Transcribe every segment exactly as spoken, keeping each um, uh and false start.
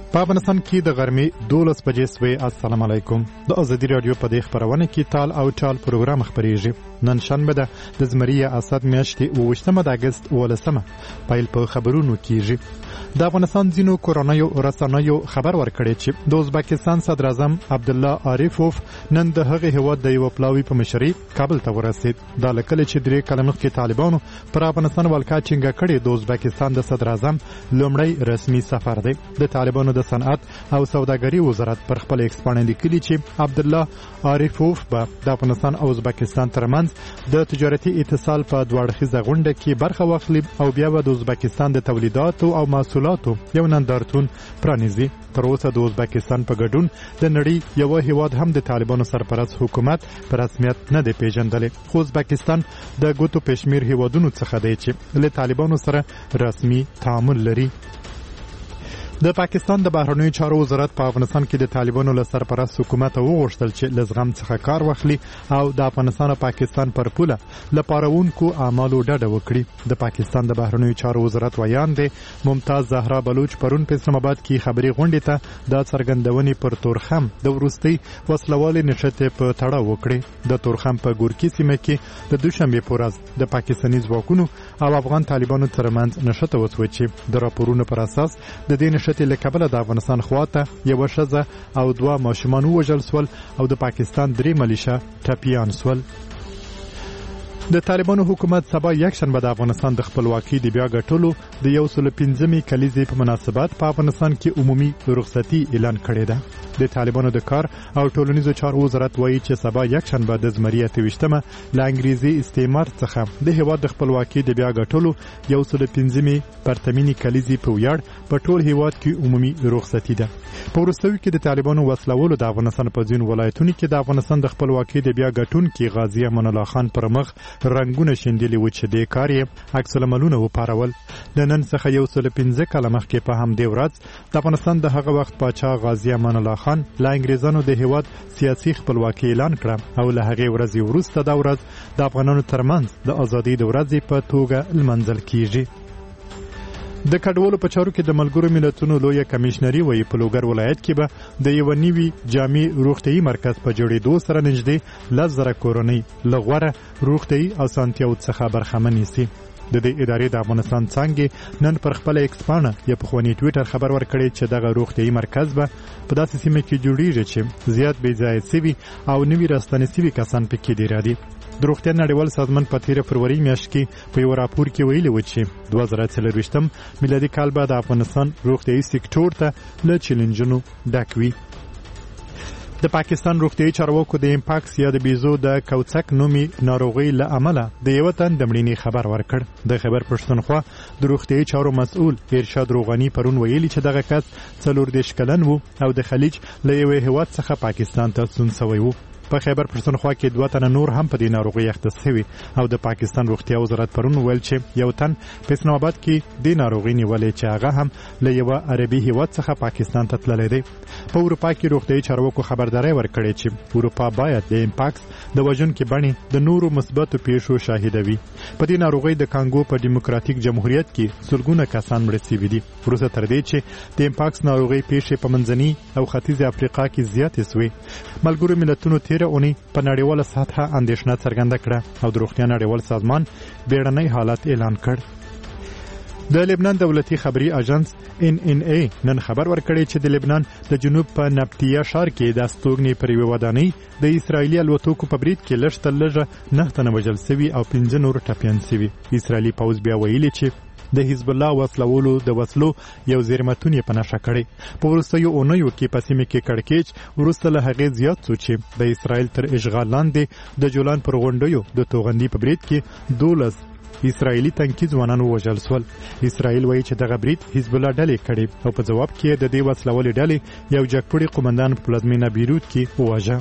په افغانستان کې د غرمې دولس بجې سوې. السلام علیکم. د ازادي رادیو په دې خبرونه کې تال او ټال پروګرام خبرېږي. نن شنبه ده د زمري اسد میاشتې اوویشتمه د اګست اوولسمه. پیل په خبرونو کېږي. د افغانستان ځینو کورنیو رسنیو خبر ورکړی چې د ازبکستان صدر اعظم عبدالله عارفوف نن د هغې هېواد د یوه پلاوي په مشرۍ کابل ته ورسېد. دا له کله چې درې کاله مخکې طالبانو پر افغانستان ولکه ټینګه کړې. د ازبکستان د صدر اعظم لومړی رسمي سفر دی. د طالبانو د صنعت او سوداګري وزارت پر خپل ایکس باندې لیکلي چې عبدالله عارفوف به د افغانستان او ازبکستان ترمنځ د تجارتي اتصال په دوه اړخیزه غونډه کې برخه واخلي او بیا به د ازبکستان د تولیداتو او محصولاتو یو نندارتون پرانیزي. تر اوسه د ازبکستان په ګډون د نړۍ یو هیواد هم د طالبانو سرپرست حکومت په رسمیت نه دی پیژندلی، خو ازبکستان د ګوتو پشمیر هیوادونو څخه دی چې له طالبانو سره رسمي تعامل لري. د پاکستان د بهرنیو چارو وزارت په افغانستان کې د طالبانو له سرپرست حکومت وغوښتل چې له زغم څخه کار واخلي او د افغانستان او پاکستان پر پوله له پارونکو اعمالو ډډه وکړي. د پاکستان د بهرنیو چارو وزارت ویاندې ممتاز زهرا بلوچ پرون په اسلام آباد کې خبري غونډې ته د څرګندونې پر تورخم د وروستۍ وسلوالې نښتې په تړاو وکړې. د تورخم په ګورکي سیمه کې د دوشنبې په ورځ د پاکستاني ځواکونو او افغان طالبانو ترمنځ نښته وسوه چې د راپورونو پر اساس د دې نښتې له کبله د افغانستان خواته یوه ښځه او دوه ماشومان ووژل سول او د پاکستان درې ملیشه ټپیان سول. د طالبانو حکومت سبا یکشنبه د افغانستان د خپلواکۍ د بیا ګټلو د یو سل پنځمې کلیزې په مناسبت په افغانستان کې عمومي رخصتي اعلان کړې ده. د طالبانو د کار او ټولنیزو چارو وزارت وایي چې سبا یکشنبه د زمري اته ویشتمه له انګریزي استعمار څخه د هېواد د خپلواکۍ د بیا ګټلو یو سل پنځمې پرتمینې کلیزې په ویاړ په ټول هېواد کې عمومي رخصتي ده. په وروستیو کې د طالبانو وسلولو د افغانستان په ځینو ولایتونو کې د افغانستان د خپلواکۍ د بیا ګټونکي غازي امان الله خان پر مخ رنګونه شیندلي و چې د کار یې عکس العملونه وپارول. د نن څخه یو سل پنځه کاله مخکې په همدې ورځ د افغانستان د هغه وخت پاچا غازي امان الله خان له انګریزانو د هېواد سیاسي خپلواکۍ اعلان کړه او له هغې ورځې وروسته دا ورځ د افغانانو ترمنځ د ازادۍ د ورځې په توګه لمانځل کیږي. د کډوالو په چارو کې د ملګرو ملتونو لویه کمیشنري وایي په لوګر ولایت کې به د یوه نوي جامع روغتیايي مرکز په جوړېدو سره نږدې لس زره کورنۍ له غوره روغتیايي اسانتیاوو څخه برخمنې سي. د دې ادارې د افغانستان څانګې نن پر خپله ایکس پاڼه یا پخواني ټویټر خبر ورکړی چې دغه روغتیايي مرکز به په داسې سیمه کې جوړیږي چې زیات بې ځایه سوي او نوي راستنې سوي کسان پکې ډېر دي. د روغتیا نړیوال سازمان په تیره فروری میاشت کې په یو راپور کې ویلي و چې دوه زره څلرویشتم میلادي کال به د افغانستان روغتیايي سکتور ته له چیلنجونو ډک وي. د پاکستان روغتیايي چارواکو د امپاکس یا د بیزو د کوڅک نومي ناروغۍ له امله د یوه تن د مړینې خبر ورکړ. د خبر پښتونخوا د روغتیايي چارو مسؤل ارشاد روغاني پرون ویلي چې دغه کس څلور دېرش کلن و او د خلیج له یوه هېواد څخه پاکستان ته ستون سوی و. په خیبر پښتونخوا کې دوه تنه نور هم په دې ناروغۍ اخته شوي او د پاکستان روغتیا وزارت پرون ویل چې یو تن په اسلام آباد کې د ناروغۍ نیولې چې هغه هم له یوه عربي هېواد څخه پاکستان ته تللی دی. په اروپا کې روغتیايي چارواکو خبرداری ورکړې چې اروپا باید د امپاکس د وژونکې بڼې د نورو مثبتو پیښو شاهده وي. په دې ناروغۍ د کانګو په ډیموکراتیک جمهوریت کې سلګونه کسان مړه شوي دي وروسته تر دې چې د امپاکس ناروغۍ پیښې په منځني او ختیځې افریقا کې زیاتې سوې. ملګرو ملتونو تیره اونۍ په نړیواله سطحه اندېښنه څرګنده کړه او د روغتیا نړیوال سازمان بیړنی حالت اعلان کړ. د لبنان دولتي خبري اژانس ان ان ای نن خبر ورکړی چې د لبنان د جنوب په نبتیه ښار کې د استوګنې پر یوه ودانۍ د اسرائیلي الوتکو په برید کې لږ تر لږه نهه تنه وژل سوي او پنځه نور ټپیان سوي. اسرائیلي پوځ بیا ویلي چې د حزب الله وسلولو د وسلو یو زیرمتون یې په نښه کړی. په وروستیو اونیو کې په سیمه کې کړکېچ وروسته له هغې زیات څو چې د اسرائیل تر اشغال لاندې د جولان پر غونډیو د توغندي په برید کې دولس اسرائیلي تنکي ځوانان ووژل سول. اسرائیل وایي چې دغه برید حزب الله ډلې کړی او په ځواب کې د دې وسلولې ډلې یو جګپوړي قومندان په پلازمینه بیروت کې وواژه.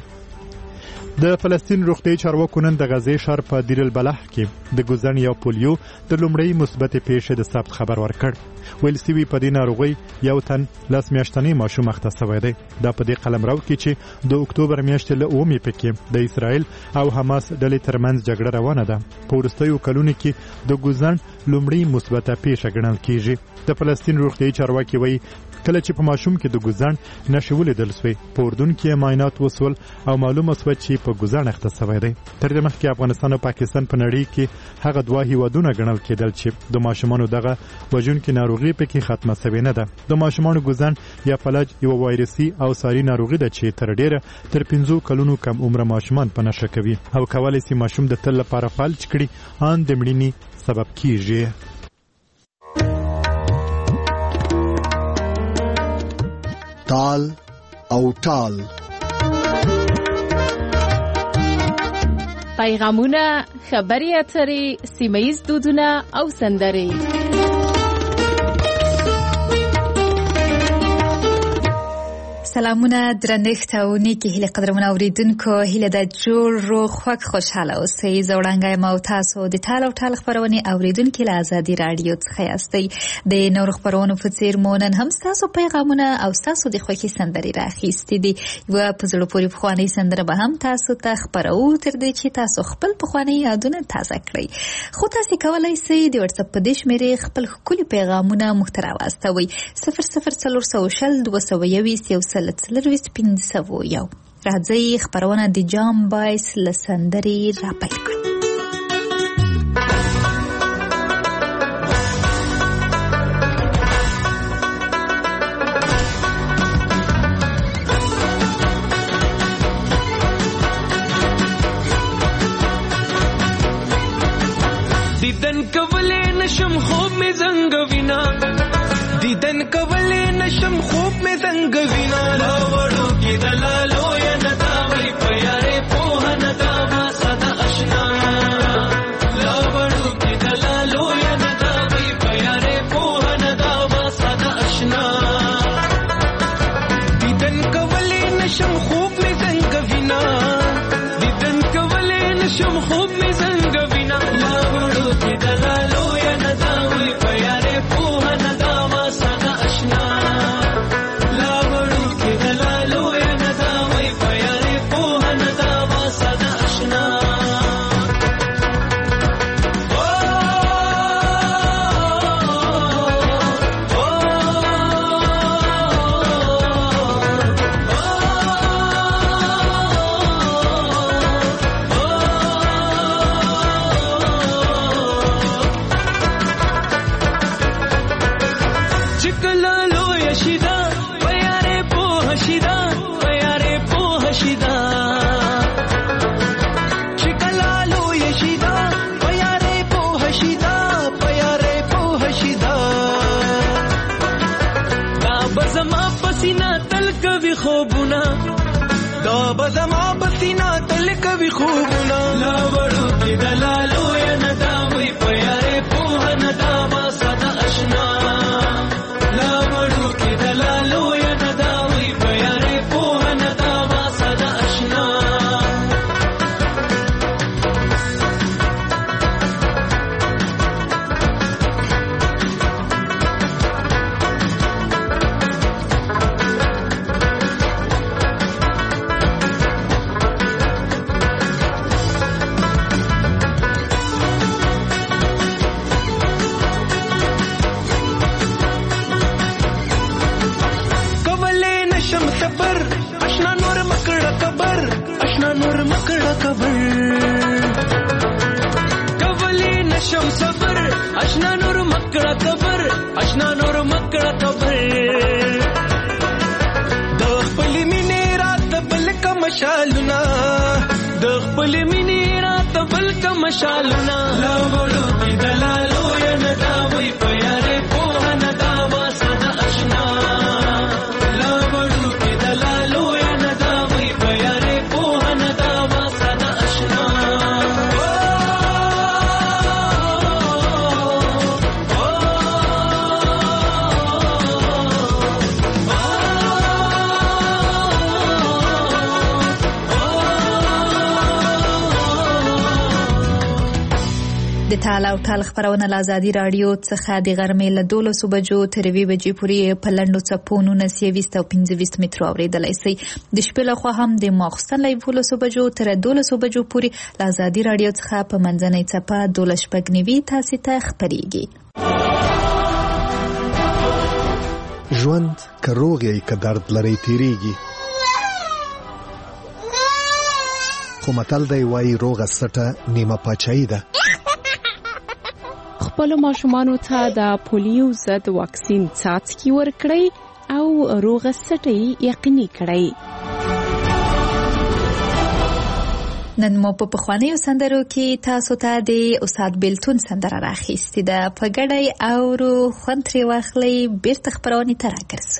د فلسطین روغتیايي چارواکو نن د غزې ښار په دیر البلح کې د ګوزن یا پولیو د لومړۍ مثبتې پیښې د ثبت خبر ورکړ. ویل سوي په دې ناروغۍ یو تن لس میاشتنی ماشوم اخته سوی دی. دا په دې قلمرو کې چې د اکتوبر میاشتې له اومې پکې د اسرائیل او حماس ډلې ترمنځ جګړه روانه ده. په وروستیو کلونو کې د ګوزن لومړۍ مثبته پیښه ګڼل کیږي. د فلسطین روغتیايي چارواکي وایي کله چې په ماشوم کې د ګوزن نښې ولیدل سوې په اردن کې معاینات وسول او معلومه سوه چې په ګوزن اخته سوی دی. تر دې مخکې افغانستان او پاکستان په نړۍ کې هغه دوه هیوادونه ګڼل کېدل چې د ماشومانو دغه وژونکې ناروغي پکې ختمه سوې نه ده. د ماشومانو ګوزن یا فلج یو وایرسي او ساري ناروغي ده چې تر ډیره تر پنځو کلونو کم عمره ماشومان په نښه کوي او کولی شي ماشوم د تل لپاره فلج کړي ان د مړینې سبب کیږي. تال او ټال پیغامونه، خبري اترې، سیمه‌ییز دودونه او سندرې. سلامونه درنښت او نیکی هیله قدرمن اوریدونکو، هیله د جوړ روغ خوږ خوشاله اوسئ. زه وړانګه یم او تاسو د ټال او ټال خپرونې اوریدونکي له ازادي راډیو څخه یاستئ. د نورو خپرونو په څیر مو نن هم ستاسو پیغامونه او ستاسو د خوښې سندرې راخیستې دي. یوه په زړه پورې پخوانۍ سندره به هم تاسو ته خپرو تر دې چې تاسو خپل پخوانۍ یادونه تازه کړئ. خو تاسو کولی شئ د واتساپ په دې شمېرې خپل ښکلي پیغامونه موږ ته راواستوئ. صفر صفر څلور سوه شل دوه سوه یویشت یو سل څلرویشت پنځه سوه یو. راځئ خپرونه د جام بایس له سندرې را پیل کړو. دیدن کولې نشم خوب می زنګ وینا، دیدن کولې نشم خوب می زنګ وینا. لا وړو کې دلالو یا ندا وای پیارې په ندا ما صدا آشنا. لا وړو کې دلالو یا ندا وای پیارې په ندا ما صدا آشنا. دیدن کولې نشم خوب می زنګ وینا، دیدن کولې نشم خوب می زنګ وینا. لا وړو کې دلالو یا ندا وای پیارې په ندا ما صدا آشنا. لا وړو کې دلالو یا ندا وای پیارې په ندا ما صدا آشنا. چکلالو یشیدا پیارې په هشیدا، پیارې په هشیدا. چکلالو یشیدا پیارې په هشیدا، پیارې په هشیدا. دا بزما پسینا تل کوي خوبونه، دا بزما پسینا تل کوي خوبونه. لا وړو کې دلالو یا ندا وای پیارې په ندا ما صدا آشنا. لا وړو کې دلالو یا ندا وای پیارې په ندا ما صدا آشنا. کولې نشم صبر آشنا نور مکړه کبر، آشنا نور مکړه کبر. کولې نشم صبر آشنا نور مکړه کبر، آشنا نور مکړه کبر. د خپل مینې رات بل کا مشالونه، د خپل مینې رات بل کا مشالونه. لا وړو کې دلالو یا ندا وای پیارې په ندا ما صدا آشنا. لا وړو کې دلالو یا ندا وای پیارې په ندا ما صدا آشنا. د ټال او ټال خپرونه له ازادي راډیو څخه د غرمې له دولسو بجو تر یوې بجې پورې په لنډو څپو نولس یویشت او پنځه ویشت مترو اورېدلی شئ. د شپې لخوا هم د ماخوستن له یولسو بجو تر دولسو بجو پورې له ازادي راډیو څخه په منځنۍ څپه دولس شپږ نوي تاسې ته خپرېږي. ژوند که روغ یې که درد لري تیریږي، خو متل دی وایي روغه سټه نیمه پاچاهي ده. خپلو ماشومانو ته د پولیو ضد واکسین څاڅکي ورکړئ او روغه سټه یقیني کړئ. نن مو په پخوانیو سندرو کې تاسو ته د استاد بیلتون سندره راخیستې ده. په ګډه یې اورو، خوند ترې واخلئ، بیرته خپرونې ته راګرځو.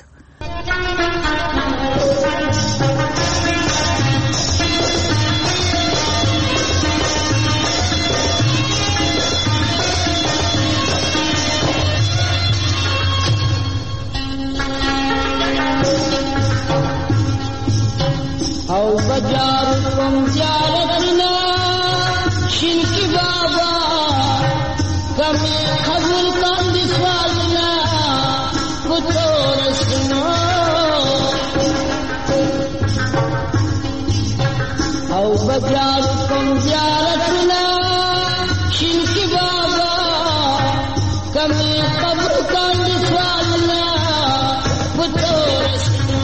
او بجار کم زیارتنا شنکی بابا کمی قبول کندی سوالنا بطورسنا او بجار کم زیارتنا شنکی بابا کمی قبول کندی سوالنا بطورسنا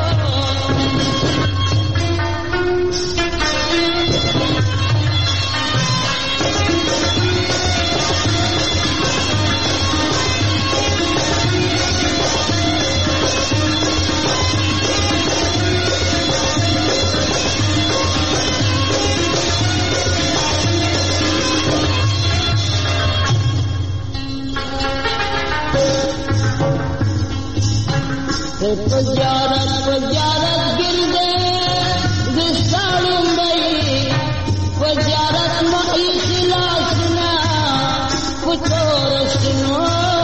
Pajarat pajarat girde disalum bai pajarat mai khilasna putorasno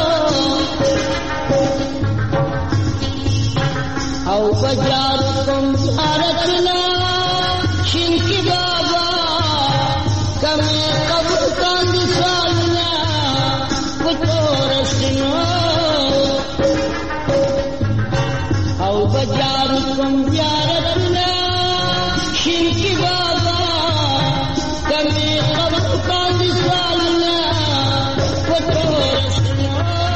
au pajarat kum aratna shinki baba kame qabul kan disalna putorasno بجارو کم زیارتنا شنکی بابا کمی قبل کاندی سالنا پتورسنا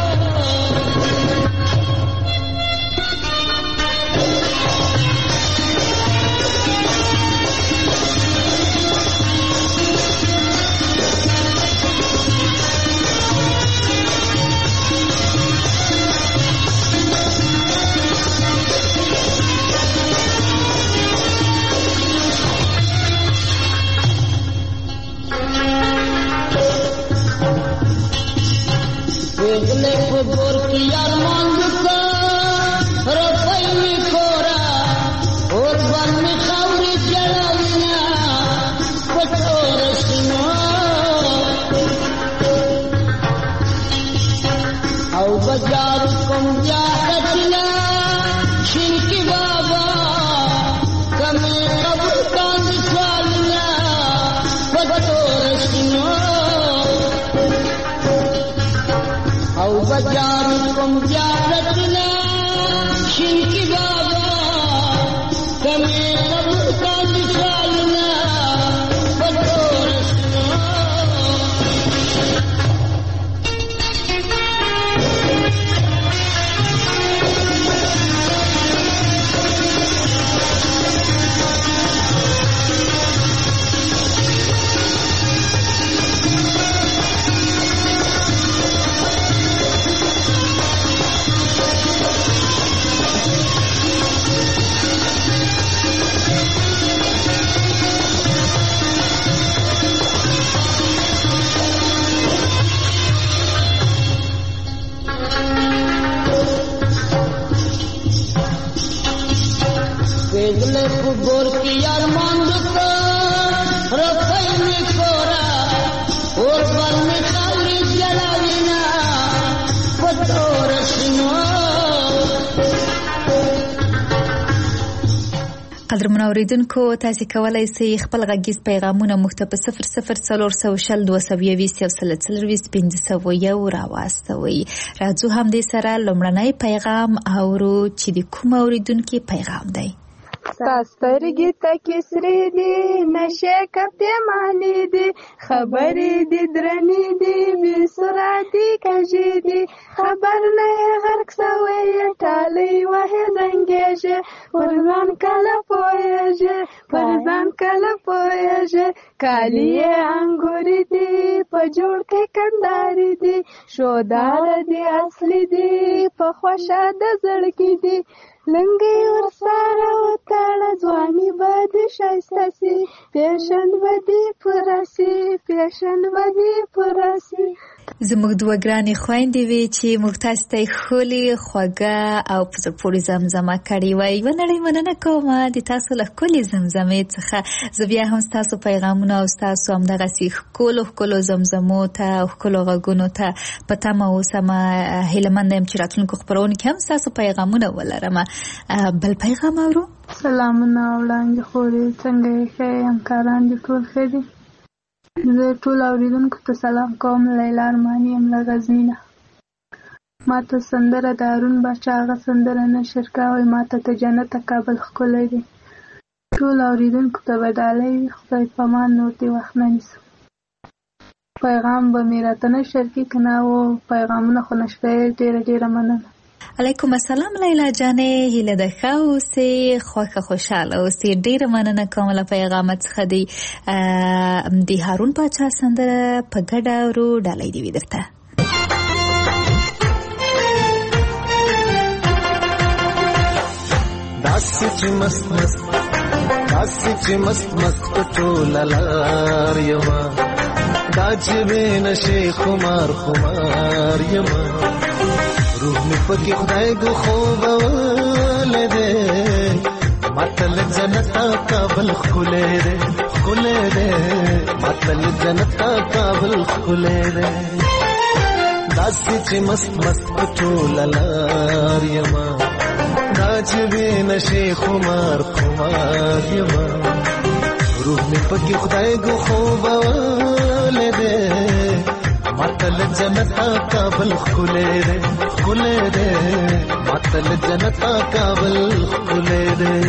Por ki arman duka rafai mi kora or ban mi khawri jalawina patorasna au bajar kum jahatna shinki baba kami qabul kan salna patorasna او بجار کم زیارتنا شنکی بابا کمی قبل کن سالنا پتورسنا गोर की अरमान दुका रफाई में कोरा और बन में खाली जलाविना पतोरसनो. قدرمن اوریدونکو، تاسو کولای شئ خپل غږیز پیغامونه موږ ته په صفر صفر څلور سوه شل دوه سوه یوویشت یو سل څلرویشت پنځه سوه یو راواستوئ. راځو همدې سره لومړنی پیغام اورو چې د کوم اوریدونکي پیغام دی. ستا سترګې تکې سرې دي نشې کپې مانې دي خبرې دي درنې دي بې سرعتي کږې دي خبر نه یې غرق سوی یې ټالۍ وهې زنګېږې پر ځان کله پوهېږې پر ځان کله پوهېږې کالي یې انګوري دي په جوړ کې کنداري دي شوداره دي اصلي دي په خوښه د زړګي دي لنګي ورسره وتاړه ځواني به دې ښایسته سي پیشن به دې پوره سي پیشن به دې پوره سي. زموږ دوه ګرانې خویندې وې چې موږ تاسو ته ښکلې خوږه او په زړه پورې زمزمه کړې وه. یوه نړۍ مننه کوم د تاسو له ښکلې زمزمې څخه. زه بیا هم ستاسو پیغامونه او ستاسو همدغسې ښکلو ښکلو زمزمو ته او ښکلو غږونو ته په تمه اوسم. هیلهمنده یم چې راتلونکو خپرونو کې هم ستاسو پیغامونه ولرم. بل پیغام اورو. سلامونه وړاندې خورې څنګه یې ښه یې همکاران دې ټول ښه دي؟ زه ټول اوریدونکو ته سلام کوم. لیلا ارماني یم له غزني نه. ما ته سندره د هارون باچا هغه سندره نشر کوئ ما ته د جنته کابل ښکلی دی. ټول اوریدونکو ته به ډالۍ وي. خدای په امان نور دې وخت نه نیسم. پیغام به مې راته نشر کړي که نه و پیغامونه خو نشته. ډېره ډېره مننه. علیکم السلام لیلا جانې. هیله ده ښه اوسې خوښه خوشحاله اوسې. ډېره مننه کوم له پیغامه څخه دی. د هارون باچا سندره په ګډه اورو. ډالۍ دې وي درته. داسې چې مست مست داسې چې مست مست په ټوله لار یمه دا چې بې نشې خمار خمار یمه روح می پکی خدای گو خوبولی دی ماتل جنتا کابل خلے دی خلے دی ماتل جنتا کابل خلے دی داسی چی مست مست پټوله لار یما دا چې بې نشې خمار خمار یما روح می پکی خدای گو خوبولی دی ماتل جنتا کابل خلے دی خلے دی ماتل جنتا کابل خلے دی.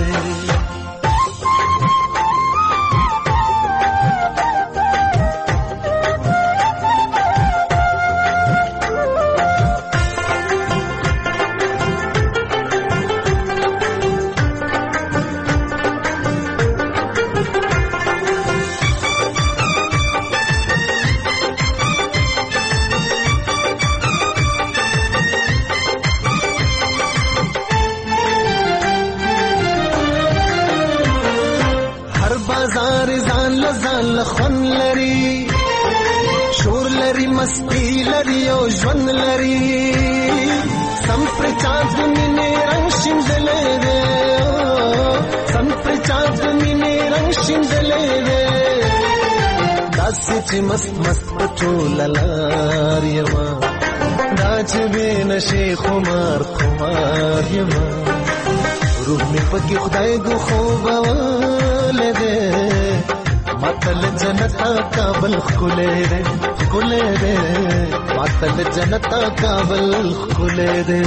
خون لري شور لري مستی لري او ژوند لري سم پر چاند مینې رنگ شیندلې دی سم پر چاند مینې رنگ شیندلې دی داسې چې مست مست پټوله لار یما دا چې بې نشې خمار خمار یما روح مې پکې خدای ګو خوبولی دی ماتل جنتا کابل خلے دے خلے دے ماتل جنتا کابل خلے دے.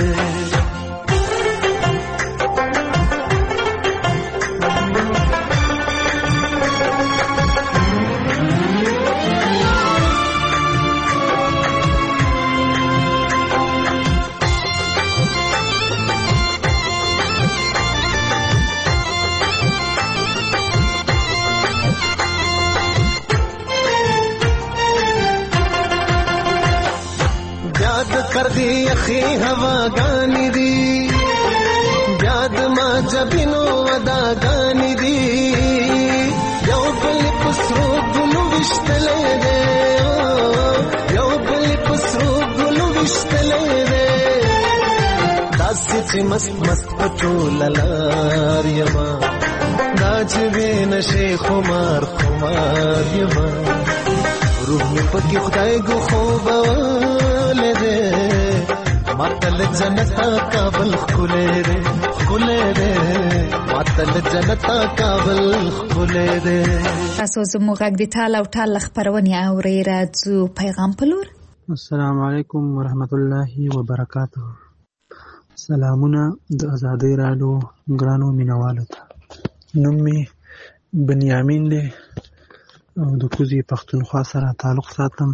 کردی اخی ہوا گانی دی یاد ما جبینو ودا گانی دی یو بل پسرو گلو وشتلے دے یو بل پسرو گلو وشتلے دے داسی چی مست مست پټوله لار یما دا چې بې نشې خمار خمار یما روح می پکې خدای ګو خوبولی دی ماتل جنتا کابل خلے دی خلے دی ماتل جنتا کابل خلے دی. تاسو زموږ غږ د ټال او ټال خپرونې اورئ. راځو پیغام په لور. السلام علیکم ورحمت الله وبرکاته. سلامونه د ازادۍ راډیو ګرانو مینوالو ته. نوم مې بنیامین دی او د کوزې پښتونخوا سره تعلق ساتم.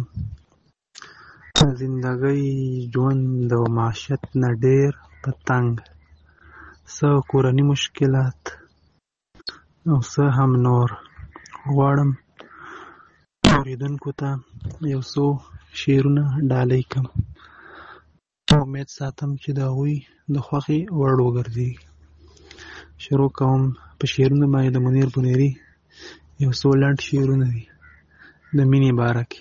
زندګۍ ژوند د معاشیت نه ډېر په تنګ، څه کورني مشکلات او څه هم نور. غواړم اورېدونکو ته یو څو شعرونه ډالۍ کړم. امید ساتم چې د هغوی د خوښې وړ وګرځي. شروع کوم په شعرونو باندې د منیر بنيري یو څو لنډ شعرونه دي د مینې باره کې.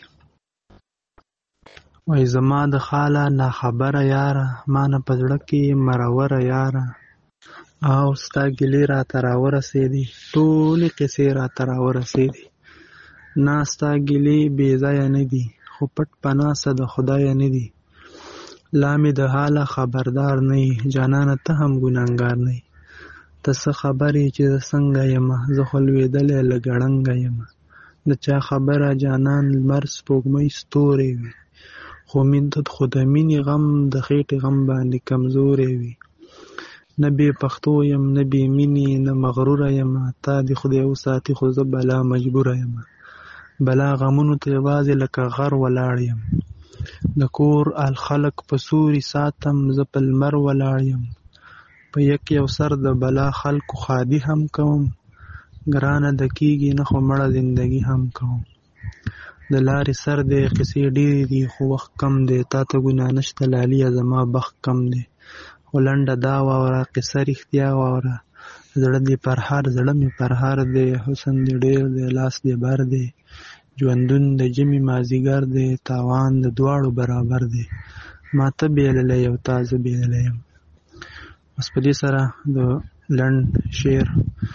وایي زما د خاله ناخبره یاره، ما نه په زړه کې مروره یاره، او ستا ګیلې راته راورسېدې، ټولې قصې راته راورسېدې. نه ستا ګیلې بې ځایه نه دي، خو پټ په ناسته د خدایه نه دي. لا مې د حاله خبردار نه یې، جانانه ته هم ګناهګار نه یې. ته څه خبرې چې زه څنګه یمه، زه خو لوېدلی له ګړنګه یمه. د چا خبره جانان لمر سپوږمۍ ستورې وي، خو خو د مینې غم د خېټې غم باندې کمزورې وي. نه بې پښتو یم نه بې مینې نه مغروره یمه، تا دې خدای وساتي خو زه بلا مجبوره یمه. بلا غمونو ته یوازې لکه غر ولاړ یم، د کور ال خلک په سوري ساتم، زه په لمر ولاړ یم. په یک یو سر د بلا خلکو ښادي هم کوم، ګرانه د کېږي نه خو مړه زندګي هم کوم. د لارې سر دی قصې ډېرې دي خو وخت کم دی، تا ته ګناه نشته لاليه زما بخت کم دی. خو لنډه دا واوره قصه رښتیا واوره، زړه دې پر هر زړه مې پر هر دی، حسن دې ډېر دی لاس دې بر دی، ژوندون د ژمي مازدیګر دی، تاوان د دواړو برابر دی. ما ته بېللی او تا زه بېللی یم. بس په دې سره د لنډ شعر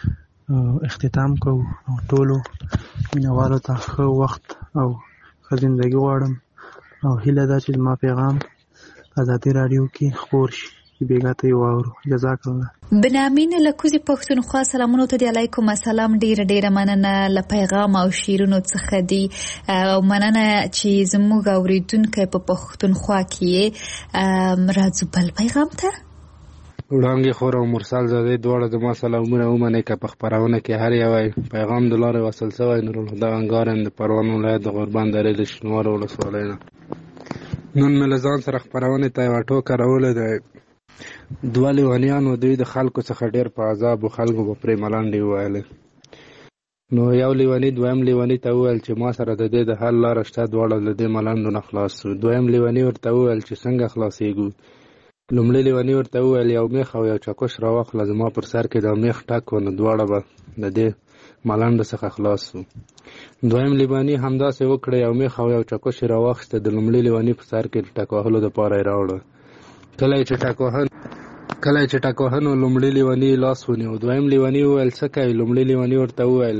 اختتام کوو او ټولو مینوالو ته ښه وخت او ښه زندګي غواړم او هیله ده چې زما پیغام ازادي راډیو کې خپور شي چې بېګا ته یې واورو. جزاک الله. بنیامین له کوزې پښتونخوا سلامونو ته دی. علیکم السلام. ډېره ډېره مننه له پیغام او شعرونو څخه دي او مننه چې زموږ اورېدونکی په پښتونخوا کې یې. راځو بل پیغام ته. وړانګې خور او مرسل زاده دواړه زما سلامونه ومنئ که په خپرونه کې هر یوی پیغام د لارې وصل شوی. نورالهدی انګار یم د پروان ولایت د غوربند درې د شینوارو ولسوالۍ نه. نن مې له ځان سره خپرونې ته یوه ټوکه راوړې ده. دوه لیونیانو دوی د خلکو څخه ډېر په عذابو خلکو به پرې ملنډې وویلې. نو یو لیوني دویم لیوني ته وویل چې ما سره د دې د حل لاره شته، دواړه له دې ملنډو نه خلاص شو. دویم لیوني ورته وویل چې څنګه خلاصېږو. لومړی لیوني ورته وویل یو میخ او یو چکش راواخله، زما پر سر کې د میخ ټک و، نو دواړه به د دې ملنډو څخه خلاص شو. دویم لیوني همداسې وکړه، یو میخ او یو چکش یې راواخیسته، د لومړي لیوني په سر کې د ټک وهلو دپاره یې راوړه. کله چې ټک وهن کله چې ټک وهنو لومړي لیوني لاس ونیو. دویم لیوني وویل څه کوې؟ لومړي لیوني ورته وویل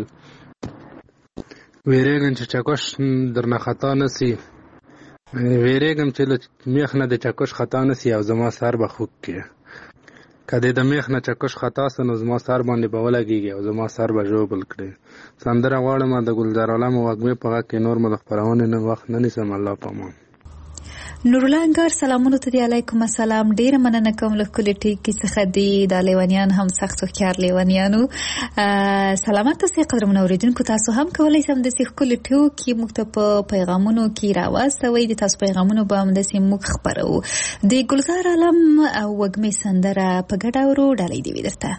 ویرېږم چې چکش درنه خطا نه سي، ویرېږم چې له میخ نه د چکش خطا نه سي او زما سر به خوږ کړي. که دې د میخ نه چکش خطا سه نو زما سر باندې به ولګېږي او زما سر به ژوبل کړي. سندره غواړم د ګلزار عالم وږمې په غږ کې. نور مو د خپرونې نه وخت نه نیسم. الله پامان. نورالله انګار سلامونو ته دی. علیکم السلام. ډېره مننه کوم له ښکلې ټیکې څخه دي. دا لیونیان هم سخت هوښیار لیونیانو. سلامت اوسئ قدرمنو اورېدونکو. تاسو هم کولی شئ همداسې ښکلې ټوکې موږ ته په پیغامونو کې راواستوئ. د تاسو پیغامونو به همداسې موږ خپروو. د ګلزار عالم او وږمې سندره په ګډه اورو. ډالۍ دې وي درته.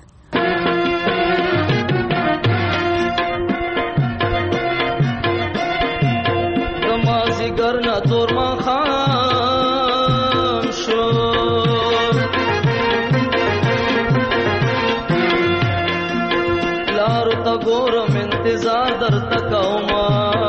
مازدیګر نه تور ماښام شو، لارو ته ګورم انتظار درته کومه،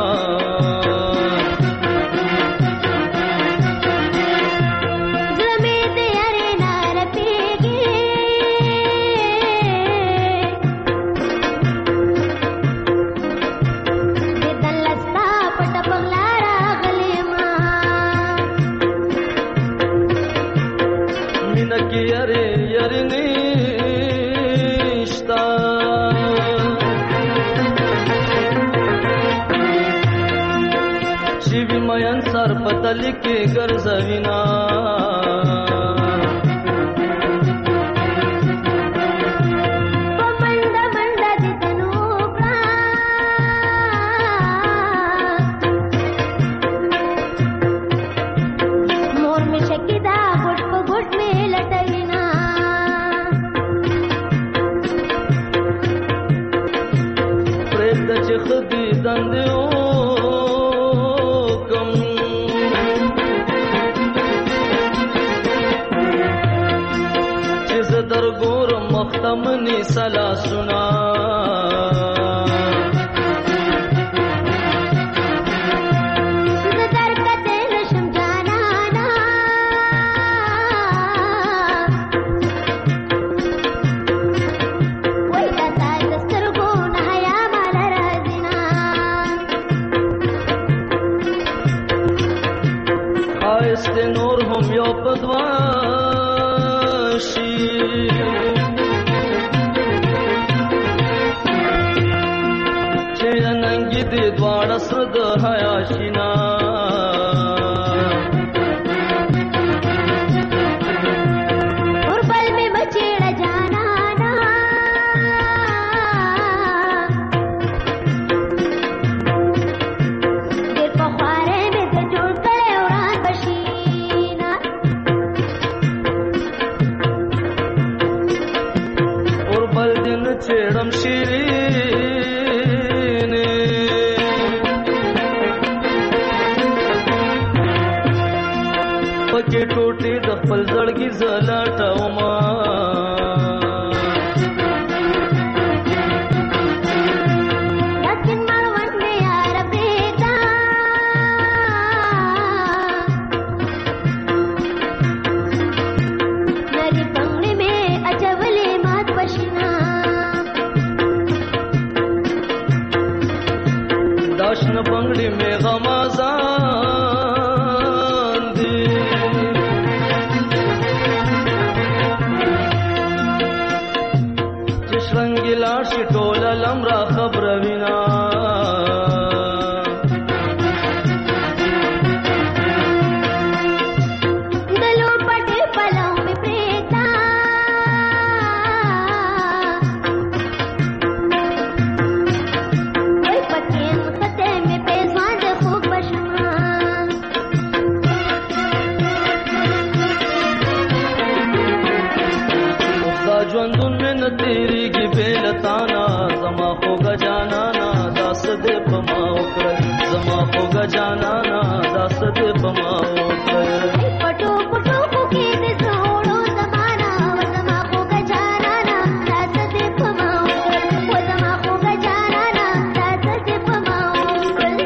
پتل کې ګرځوینا په منډه منډه دې منی سلا سنا سد حیاشینا اور پل میں بچیڑا جانا نا دیر پخوارے میں تے جوڑ کڑے اوران بشینا اور پل دن چیڑم شیری پکې ټوټې د خپل زړګي زلاټوما لکن مړوند مې یار پریږده نري بنګړې مې اچولې مات پشنا داشنه بنګړې مې غمازان ټوله لمرا خبر وینا دلو پټه پلو می پریتا وای پکې خته می پیسوان د خوب بشما دا ژوندون من تیری کی بیلتانا زما خوگا جانانا داس دے پماو کر زما خوگا جانانا داس دے پماو کر پٹو پٹو کی دے سوڑو زمانا زما خوگا جانانا داس دے پماو کر وہ زما خوگا جانانا داس دے پماو کر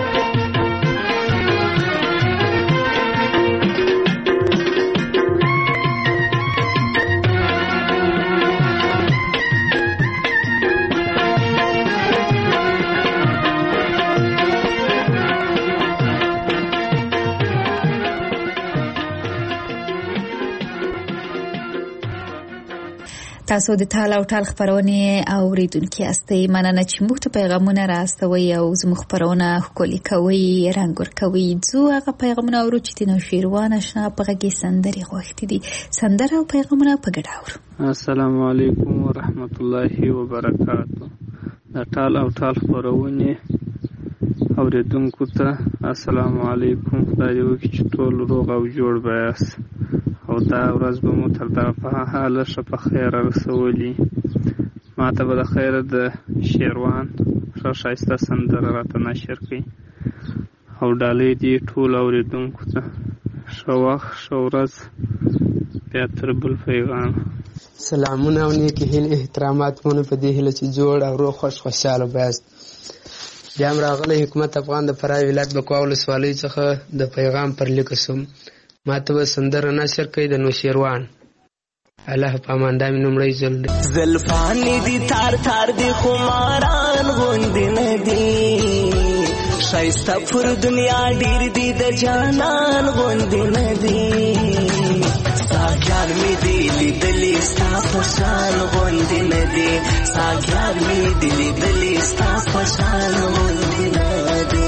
تاسو د ټال او ټال خبرونه اوریدونکو یاستئ. مننه چې موږ ته پیغامونه راستوي او زموږ خبرونه ښکلي کوي رنګ ورکوي. زه هغه پیغامونه اورو چې د نوشیروان آشنا په غږی سندري غوښتي دي. سندره او پیغامونه په ګډه اورو. السلام علیکم ورحمت الله وبرکاته. د ټال او ټال خبرونه اوریدونکو ته السلام علیکم. خدای دې وکړي چې ټول روغ او جوړ بیاست او دا ورځ به مو تر دغه حاله ښه په خیره رسولي. ما ته به د خیره د شیروان ښه ښایسته سندره راته نشر کړي او ډالۍ دې ټول اورېدونکو ته ښه وخت ښه ورځ بیا تر بل پیغام. سلامونه او نیکې هیلې احترامات مونږ په دې هیله چې جوړ او روغ خوش خوشحاله بیاست. بیا هم راغلی حکومت افغان د فراه ولایت بکوا ولسوالۍ څخه د پیغام پر لیکه سوم. ما ته به سندره نشر کوي د نوشیروان. الله په امان. دا مې لومړی ځل دی. زلفانې دي تار تار دي خماران غوندې نه دي ښایسته پر دنیا ډېر دي د جانان غوندې نه دي ساګیان مې دي لیدلي ستا په شان غوندې نه دي ساګیان مې دي لیدلي ستا په شان غوندې نه دي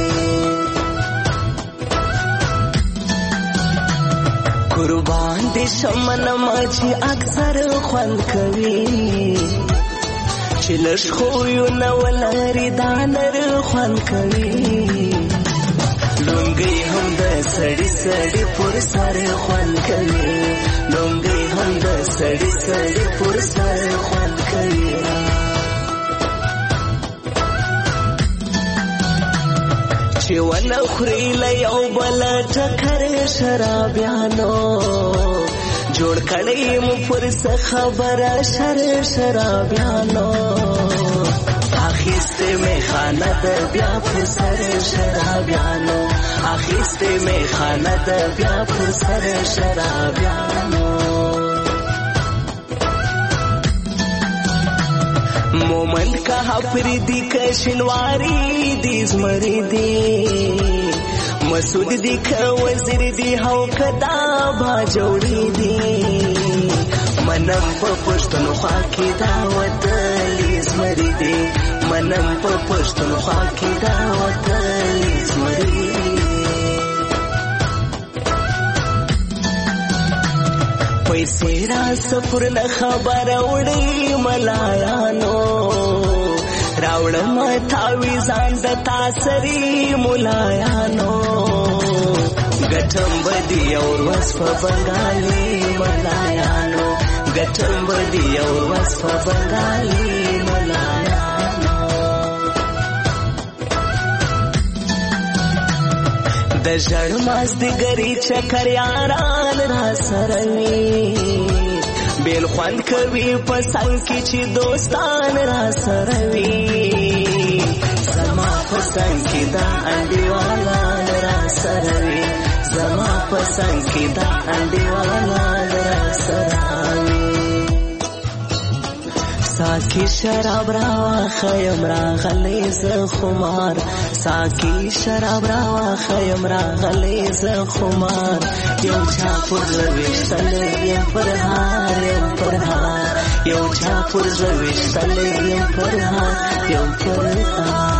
قربان دې شمن ماچی اکثر خوند کوي چې لږ خو یو نه ولري دا نر خوند کوي لونګي هم د سړی سړی پر سر خوند کوي لونګي هم د سړی سړی پر سر خوند کوي چې ونه خوري له یو بل ټکر شرابیانو جوړ کړی مو پر څه خبره شر شرابیانو اخیسته می خانه د بیا پر سر شرابیانو اخیسته می خانه د بیا پر سر شرابیانو مومن کا پردی کشنواری دی زمری دی مسعود دی که وزیر دی هو کدا با جوړی دی منم په پښتونخوا کې دا وطن زمری دی منم په پښتونخوا کې دا وطن زمری پیسې را سفر نه خبر وړي ملایانو راوړم تاویزان د تاسری ملایانو ګټم بدی اور وصف بنگالی ملایانو ګټم بدی اور وصف بنگالی ملایانو د ژړ مازدیګری چکر یاران را سره وي بیل خوند کوي په څنګ کې چې دوستان را سره وي زما په څنګ کې دا انډیوالان را سره وي زما په څنګ کې دا انډیوالان را سره وي ساکی شراب را خیم را غلی ز خمار ساکی شراب را خیم را غلی ز خمار یو چا پر رویشتل یم پر هار یم پر هار یو چا پر رویشتل یم پر هار یم پر هار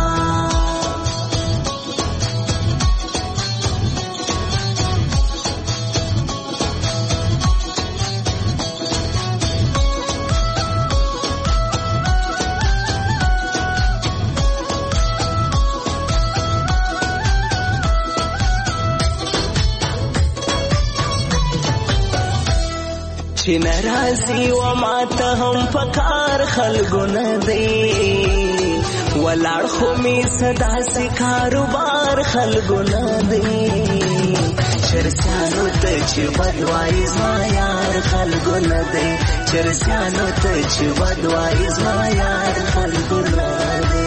چې ناراضي و ماته هم پکار خلګو نه دی ولاړ خو می صدا سي کاروبار خلګو نه دی چرسانو ته چې بدوای زما یار خلګو نه دی چرسانو ته چې بدوای زما یار خلګو نه دی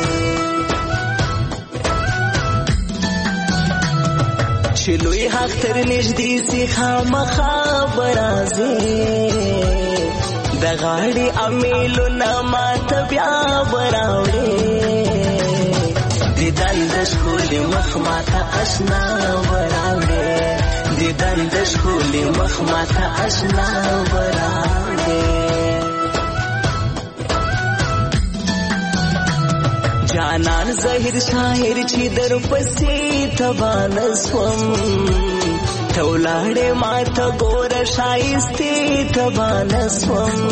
چې لوی حق تر نږدې سي خامخا برازي د غاړې امیلو نه ماته بیا براوړې دیدن د ښکلي مخ ماته اشنا براوړې دیدن د ښکلي مخ ماته اشنا براوړې جانان ظاهر شاعر چې در پسې تبان سوم تولاړې ماته ګور شایستې تبان سوم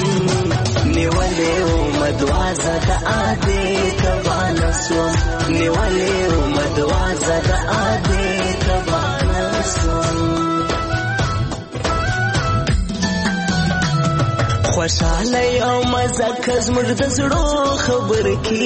نیولې او مدوازه د عادې تبان سوم نیولې او مدوازه د عادې تبان سوم خوشاله یو مزه که زموږ د زړو خبر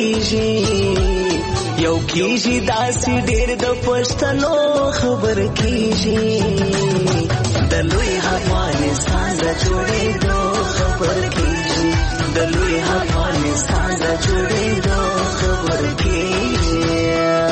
کېږي یو کېږي داسې ډېر د پښتنو خبر کېږي د لوی افغانستان د جوړېدو خبر کېږي د لوی افغانستان د جوړېدو خبر کېږي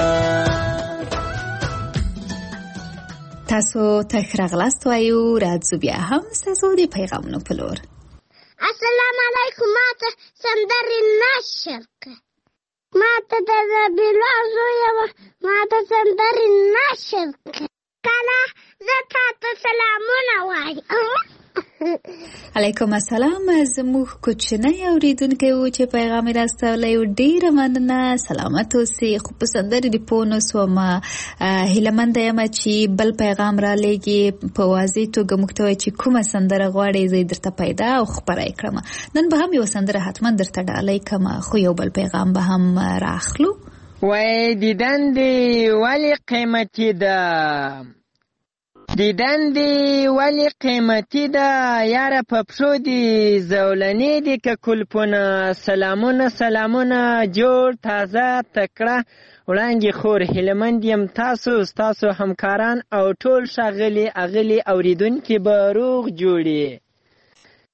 تاسو ته ښه راغلاست وایو راځو بیا هم ستاسو د پیغامونو په لور السلام علیکم ماته سندرې نشر کړه ماته د ربیلا زویه وه ماته سندرې نشر کړه کله زه تاته سلامونه وایم علیکم السلام زموږ کوچنی اورېدونکی و چې پیغام یې راستولی و ډېره مننه سلامت اوسئ خو په سندرې دې پوه نه سوم هیلهمنده یم چې بل پیغام رالیږي په واضح توګه موږ ته وایي چې کومه سندره غواړئ زه یې درته پیدا او خپره یې کړم نن به هم یوه سندره حتما درته ډالۍ کړم خو یو بل پیغام به هم راخلو وایي دیدن دې ولې قیمتي ده دیدن دی ولی قیمتی ده یاره په پښو دی زولنی دی که کلپونه سلامونه سلامونه جوړ تازه تکړه وړانګې خور هیلهمند یم تاسو ستاسو همکاران او ټول ښاغلي اغلي اوریدونکي به روغ جوړي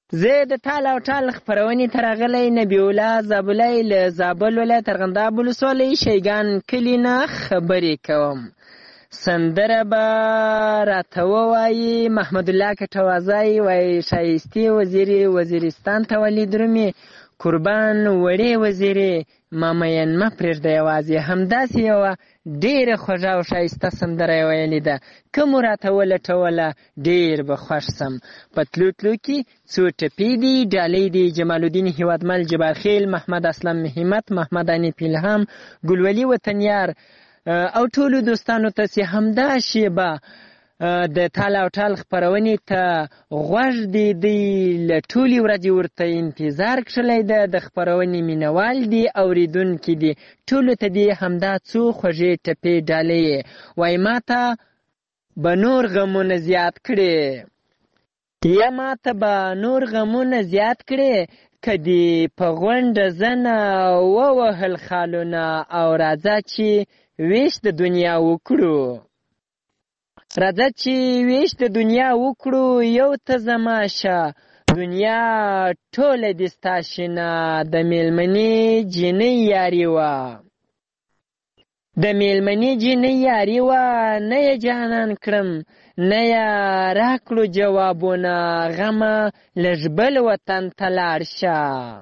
زه د تال او ټال خپرونې ته راغلی نبی الله زابلی له زابل ولایت ارغنداب ولسوالۍ شیګان کلي نه خبرې کوم. سندره به راته ووایي محمد الله کټوازی وایي شایستې وزیرې وزیرستان ته ولي درومې قربان وړې وزیرې مامین مه پرېږده یوازې. همداسې یوه ډېره خوږه او ښایسته سندره یې ویلې ده که مو راته ولټوله ډېر به خوښ سم. په تلو تلو کې څو ټپې دي ډالۍ دي جمال الدین هیوادمل جبارخیل محمد اسلم همت محمد انیف الهام ګلولي وطنیار او ټولو دوستانو ته چې همدا شیبه د تال او ټال خپرونې ته غوږ دی دی له ټولې ورځې ورته انتظار کښلی ده د خپرونې مینوال دي اورېدونکي دي ټولو ته دې همدا څو خوږې ټپې ډالۍ وایي ما ته به نور غمونه زیات کړې یا ما ته به نور غمونه زیات کړې که دې په غونډه زنه ووهل خالونه او راځه چې ویش د دنیا وکړو راځه چې ویش د دنیا وکړو یو ته زما شه دنیا ټوله دې ستا شینه د میلمنې جینۍ یاري وه د میلمنې جینۍ یاري وه نه یې جانان کړم نه یې راکړو جوابونه غمه لږ بل وطن ته لاړ شه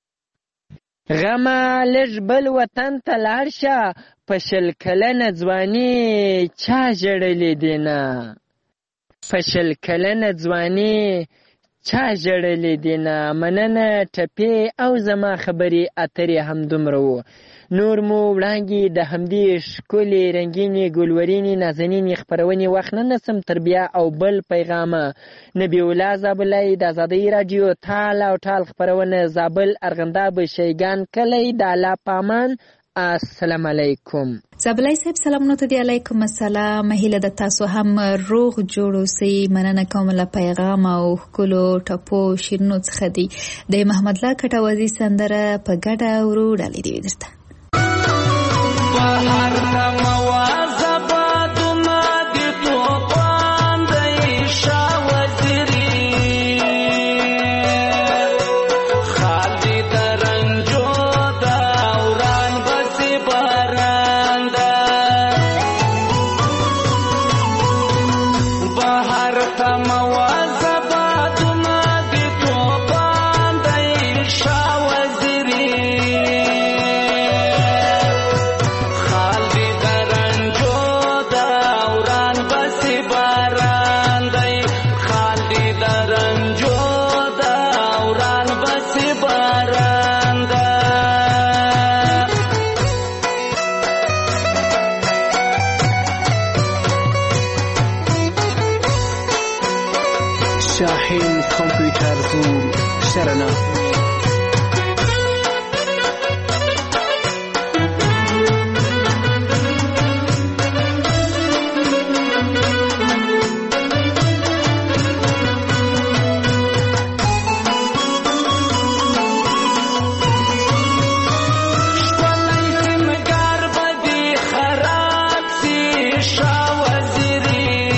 غمه لږ بل وطن ته لاړ شه په شل کلنه ځواني چا ژړلې دي نه په شل کلنه ځواني چا ژړلې دي نه. مننه ټپې او زما خبرې اترې همدومره وو. نور مو وړاندې د همدې ښکلې رنګینې ګلورینې نازنینې خپرونې وخت نه نسم تر بیا او بل پیغامه. نبی الله زابلی د ازادۍ راډیو تال او ټال خپرونه زابل ارغنداب شیګان کلی د الله پامان. السلام علیکم. زابلی صاحب سلامونه ته دی. علیکم السلام. هیله د تاسو هم روغ جوړ اوسئ. مننه کوم له پیغام او ښکلو ټپو شیرینو څخه دی. د محمد الله کټوازي سندره په ګډه ورو ډالۍ دی درته. شاهین کامپیوتر زون شرنا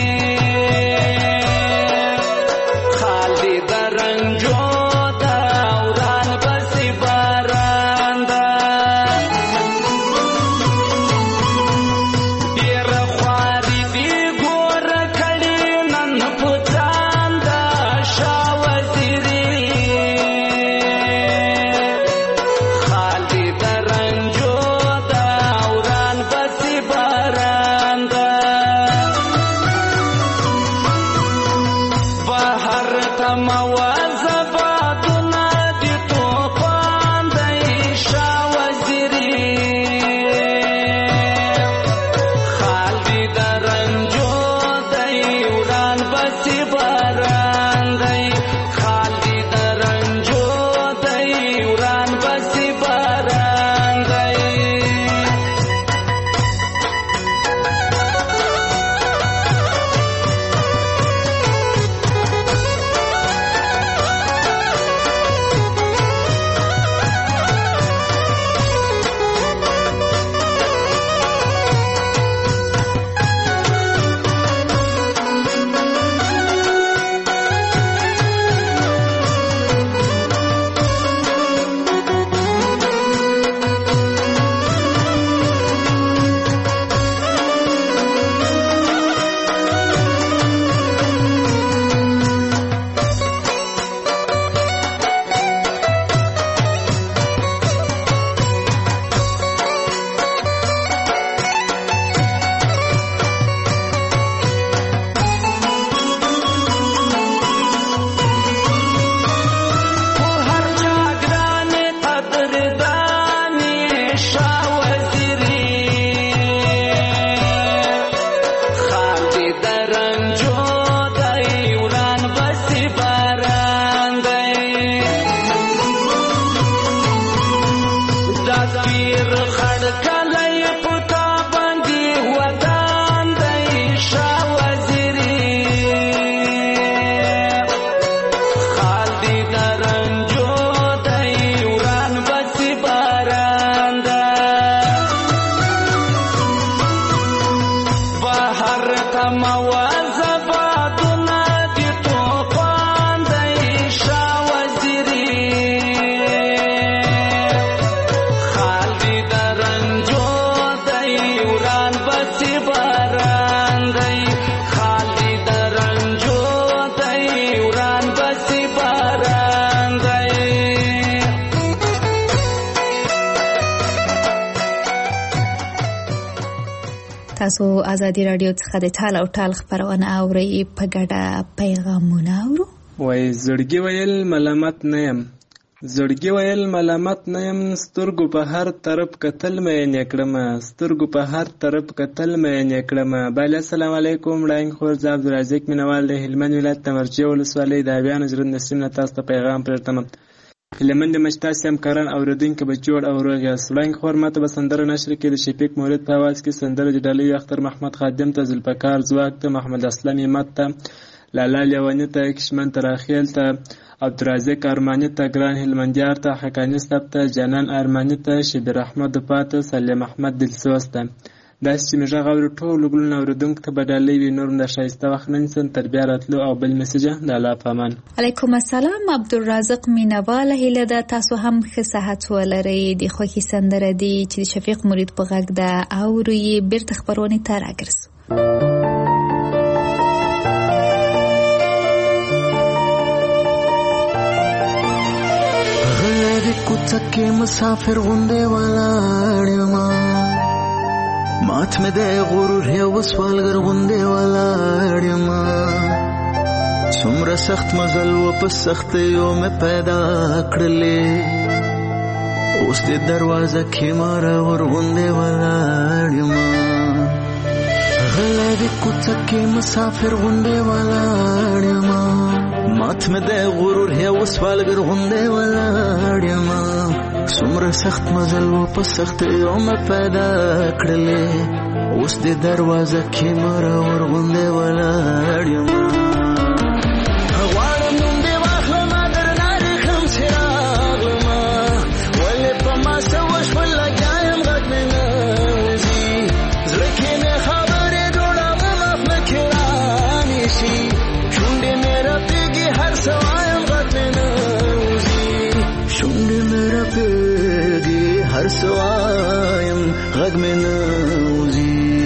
رنجو دا تاسو ازادي رادیو څخه د ټال او ټال خبرونه اورئ په ګډه پیغامونه اورو. وای زړګي ویل ملامت نه يم، زړګي ویل ملامت نه يم، سترګو په هر طرف کتل مې نکړم، سترګو په هر طرف کتل مې نکړم. بل السلام علیکم ډاینګ خور زاب عبدالرزاق مینوال د هلمند ولایت تمرجه ولسوالۍ د بیان جرن نسیم نه تاسو ته پیغام پرتم. هلمند مشتا سم کارن اوریدونکو به جوړ او روغ یاست. ډاینګ خور ماته به سندره نشر کې د شفیق مورید په आवाज کې سندره د ډالۍ اختر محمد خادم ته ذوالفقار زواک ته محمد اسلام یمت ته لالا لیوانی ته کشمن تراخیل ته عبدالرزاق ارمانی ته ګران هلمندیار ته حقانی صاحب ته جنان ارمانی ته شبیر احمد پاته سلیم احمد دلسوز ته داسې چې موږ غوړو ټول ګلونه اوریدونکو ته بدلې وي. نور د شایسته وخت نن سن تربیه راتلو او بل میسج د الله پامان. علیکم السلام عبدالرزاق مینواله هله د تاسو هم ښه صحت ولرئ. د خوښي سندره دی چې شفیق مرید په غږ ده او روی بیرته خبرونه ته راګرځو. غیر کوڅه مسافر غونډه ولاړم، مات مې د غرور یو سوالګر غوندې ولاړم، څومره سخت مزل و په سختیو مې پیدا کړلې، اوس دې دروازه کې ماره ور غوندې ولاړم. غلی د کوڅه کې مسافر غوندې ولاړم، مات مې د غرور یو سوالګر غوندې ولاړم، څومره سخت مزل و په سختیو مې پیدا کړلې، اوس دې دروازه کې ماره ور غوندې ولاړ یم. غواړم نوم دې واخلمه درنه ریښم چې راغلمه، ولې په ما څه وشول لګیا یم غږ مې نه وځي، زړه کې مې خبرې جوړوم خوله کې رانیسي، شونډې مې رپېږي هر څه وایم غږ مې نه وځي، شونډې مې رپېږي هر څه وایم غږ مې نه وځي.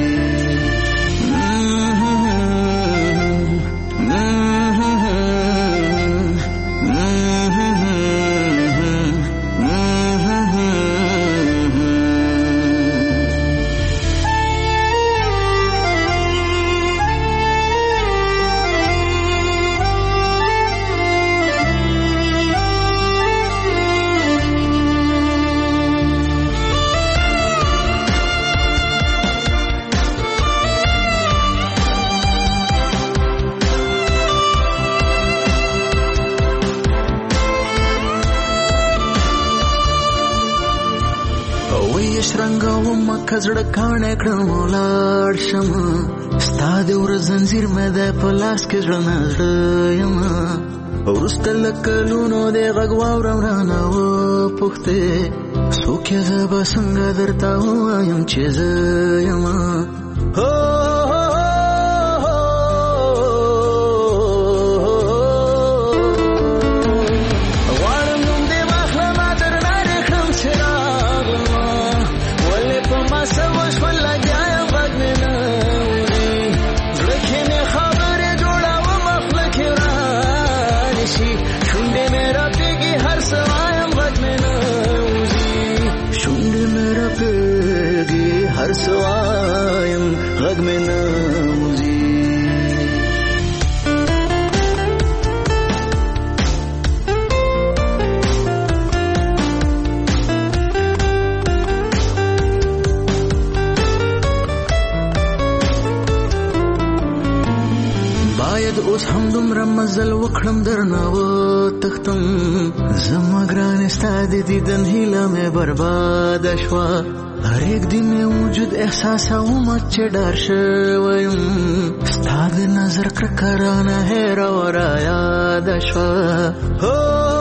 کزړه کاڼه کړم ولاړ شم، ستا د ور زنځیر مې د په لاس کې زړه نه زړه یم، وروسته له کلونو دې غږ واورم رانه وپوښتې، څوک یې زه به څنګه درته ووایم چې زه یم. هر سوایم غږ مې شاید اوس هم دومره مزل وکړم درنه وتښتم زما ګرانې ستا د دیدن هیله مې برباده شوه پرېږدي مې وجود احساسوم چې ډار شوی یم ستا د نظر کرکه رانه هېره و رایاده شوه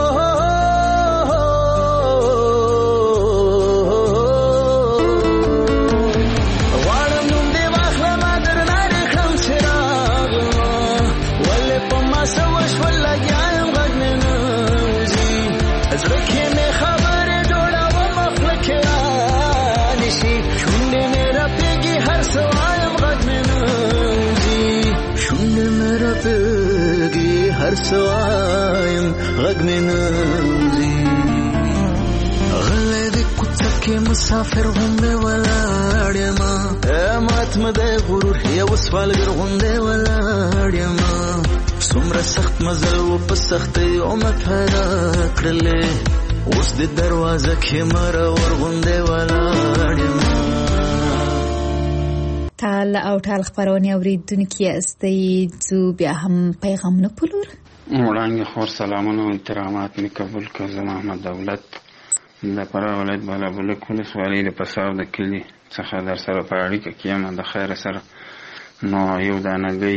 هر سوایم غږ مې نه وځي غلی د کوڅه کې مسافر غوندې ولاړ یمه مات مه دی غرور یو سوالګر غوندې ولاړ یمه څومره سخت مزل و په سختیو مې پیدا کړلې اوس د دروازه کې مرور غوندې ولاړ یمه تال او ټال خبرونه اوریدونکو یاستئ زو بیا هم پیغامونه پلور وړاندې خور سلامونه او احترامات می قبول کړ زما محمد دولت د فراه ولایت بالابلوک ولسوالۍ د پساو د کلي څخه در سره په اړیکه کې یم د خیر سره نو یو دانګۍ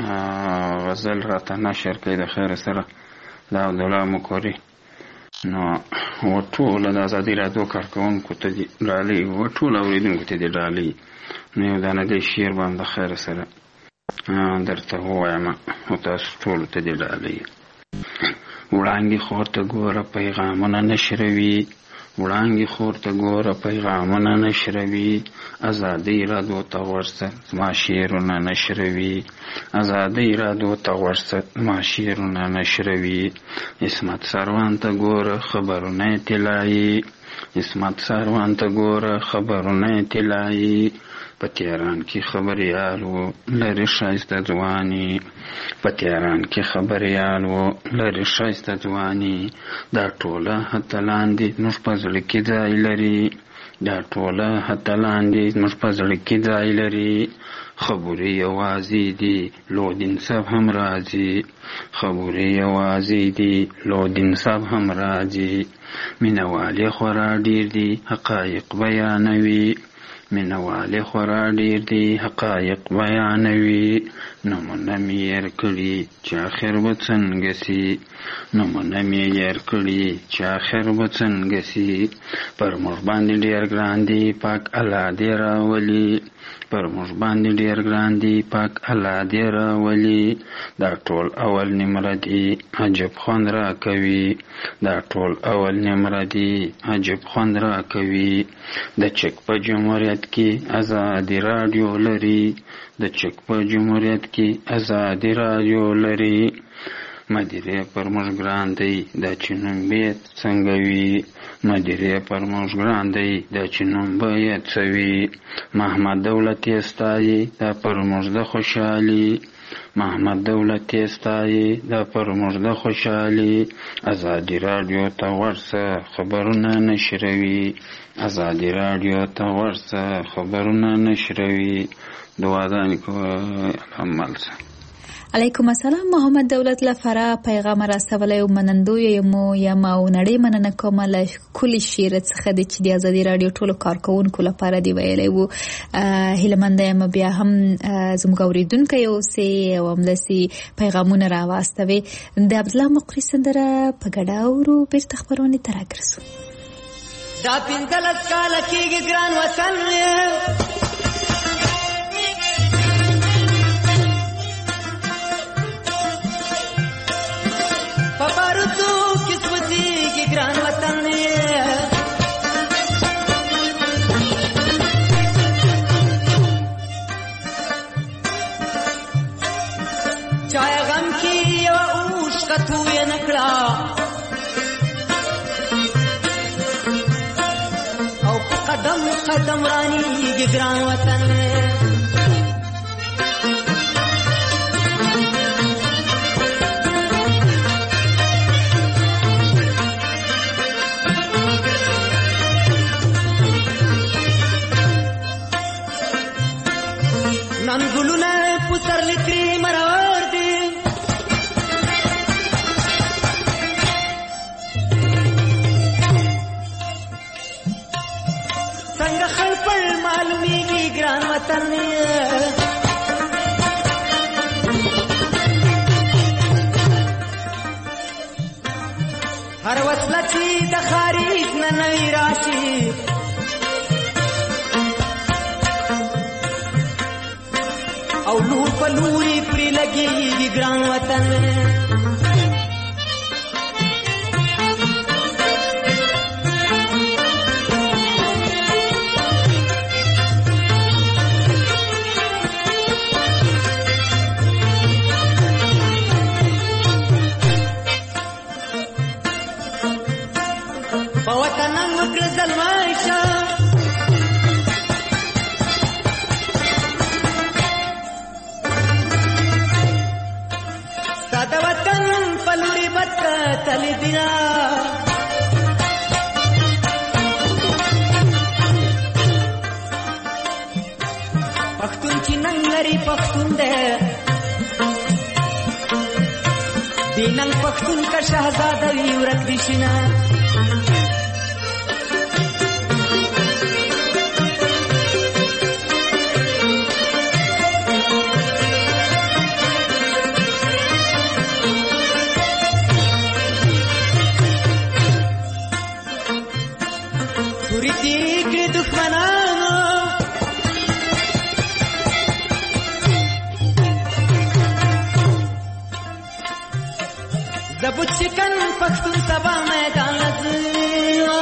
غزل راته نشر کړی د خیر سره د عبدالله مکوري نو ټول د ازادي راډیو کارکوونکو ته دې ډالۍ و ټول اورېدونکو ته دې ډالۍ نو یو دانګۍ شعر به هم د خیر سره درته ووایم او تاسو ټولو ته دې ډالۍ وړانګې خور ته ګوره پیغامونه نشروي وړانګې خور ته ګوره پیغامونه نشروي ازادۍ راډیو ته ورسه زما شعرونه نشروي ازادۍ راډیو ته ورسه زما شعرونه نشروي عصمت سروان ته ګوره خبرونه طلایي عصمت سروان ته ګوره خبرونه طلایي په تهران کې خبریال و لري ښایسته ځواني په تهران کې خبریال و لري ښایسته ځواني دا ټوله هته لاندې زموږ په زړه کې ځای لري دا ټوله هته لاندې زموږ په زړه کې ځای لري خبرې یوازې دي لودین صاحب هم راځي خبرې یوازې دي لودین صاحب هم راځي مینهوالې خورا ډېر دي حقایق بیانوي مینهوالې خورا ډېر دي حقایق بیانوي نومونه مې یېر کړي چې آخر به څنګه سي نومونه مې یېر کړي چې آخر به څنګه سي پر موږ باندې ډېر ګران دي پاک الله دې راولي پر موږ باندې ډېر ګران دي پاک الله دې راولي دا ټول اول نمره دي عجب خوند راکوي دا ټول اول نمره دي عجب خوند راکوي د چک په جمهوریت کې ازادي راډیو لري د چک په جمهوریت کې ازادي راډیو لري مدیرې پر موږ ګران دی دا چې نوم بیت څنګه وي مدیرې پر موږ ګران دی دا چې نوم بیت څه وي محمد دولت یې ستایي دا پر موږ د خوشحالي محمد دولت یې ستایي دا پر موږ د خوشحالي ازادي راډیو ته ورسه خبرونه نشروي ازادي راډیو ته ورسه خبرونه نشروي دعاګانې کوه عمل سه علیکم السلام محمد دولت لفرا پیغام راستولی او منندوی یمو یم او نړۍ مننه کوم له کلی شعر څخه د چې د ازادي راډیو ټولو کارکوونکو لپاره دی ویلی وو هیلهمنده یم بیا هم زموږ اورېدونکی اوسئ او همداسې پیغامونه راواستوئ د عبدالله مقري سندره په ګډه اورو بېرته خپرونې ته راګرځو دا پنځلس کاله کېږي ګران وطن پپارتو کسوتی کی گران وطن چای غم کی یو اوش کتو یا نکړه او قدم قدم رانی کی گران وطن نن ګلونه پسر لکري مرور دي وطن هر وسله چې د خارج نه نوی راشي او لور په لوري پرې لګېږي ګران وطن په وطن وکړه ظلمایشه د وطن په لوري بته تلې دینا پښتون چې نن لري پښتون دی دی نن پښتون که شهزاده وي ورک دي شینه زبوت شکن پښتون سبا میدان لزوا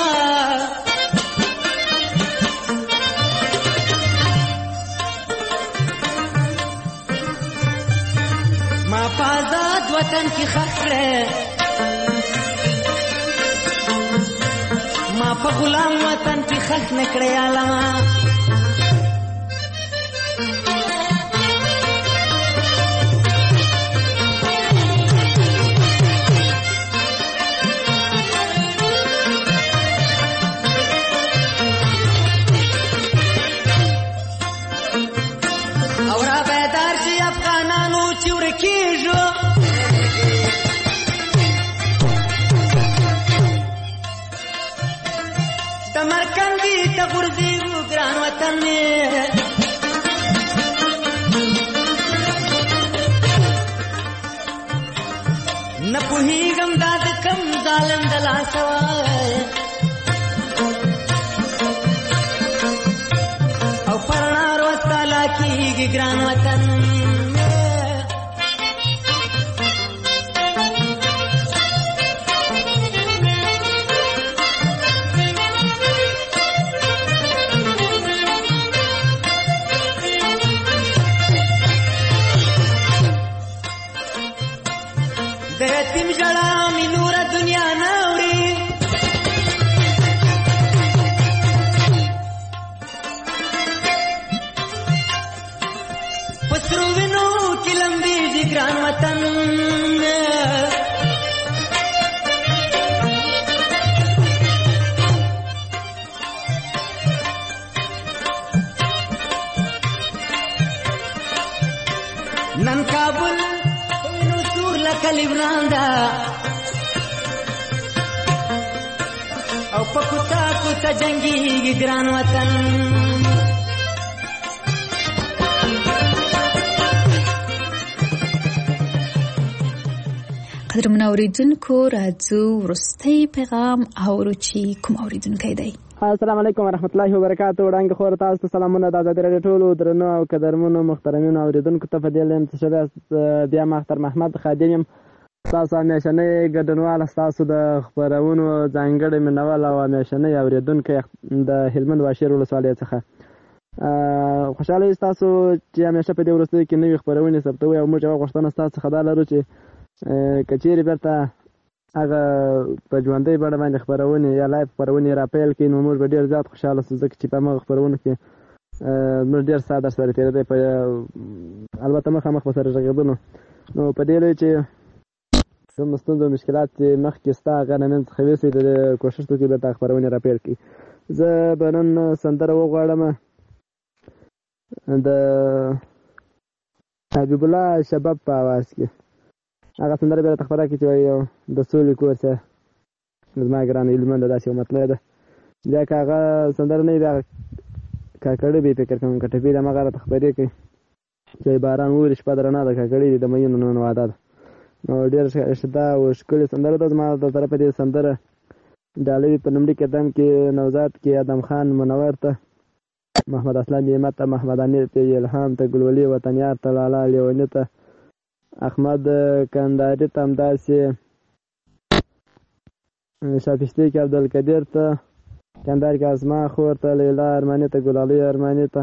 ما پازاد وطن کی خخره ما په غلام وطن کی خخ نکړی علما نه پوهیږم دا د کم ظالم د لاسه او پر نار وستاله کېږي ګران وطن د یتیم ژړا مې نوره دنیا نه اوري په سرو وینو کې لمبېږي ګران وطن نن کابل کلیبران دا او په کوڅه کوڅه جنګېږي ګران وطن قدرمن اوریدونکو راځو وروستی پیغام اورو چې کوم اوریدونکی دی. السلام علیکم ورحمت الله وبرکاتو. وړاندې خور تاسو ته سلامونه. د آزادي راډیو ټولو درنو او قدرمنو محترمینو اوریدونکو ته په دې لیم چې شوی بیا ما اختر محمد خادم یم، تاسو همیشنی ګډونوال، تاسو د خپرونو ځانګړی مینوال او همیشنی اوریدونکی د هلمند واشیر ولسوالۍ څخه. خوشحاله یاست تاسو چې همیشه په دې وروستیو کې نوې خپرونې ثبتوئ او موږ یوه غوښتنه ستاسو څخه دا لرو چې که چیرې بیرته هغه په ژوندۍ بڼه باندې خپرونې یا لایف خپرونې را پیل کړي نو موږ به ډېر زیات خوشحاله شو، ځکه چې په همغه خپرونو کې موږ ډېر ساعت درسره تېرېدی، په البته مخامخ به سره غږېدو. نو په دې لوی چې کوم ستونزې او مشکلات چې مخکې شته هغه نه نن څخه ویسئ، د کوښښ وکړئ بیرته خپرونې را پیل کړي. زه به نن سندره وغواړم د حبیب الله شباب په اواز کې. هغه سندره به راته خپره کړي چې وایي د سولې کور څه زما ګرانه هلمند داسې یو مطلع ده. بیا که هغه سندره نه وي بیا کاکړي به فکر کوم کټپی د مغه راته خبرې کوي چې باران ووري شپه درنه ده کاکړي د مینو نن واده ده نو ډېر شته او ښکلې سندره ده زما د طرفه دې سندره ډالوي په نومړي قدم کې نوزاد کې ادم خان منور ته محمد اسلام نعمت ته محمد امیر ته الهام ته ګلولي وطنیار ته لالا لیونی ته احمد کنداري ته همداسې شاپیشتي کې عبدالقدیر ته کندهار کې اسما خور ته لیلا ارماني ته ګلالي ارماني ته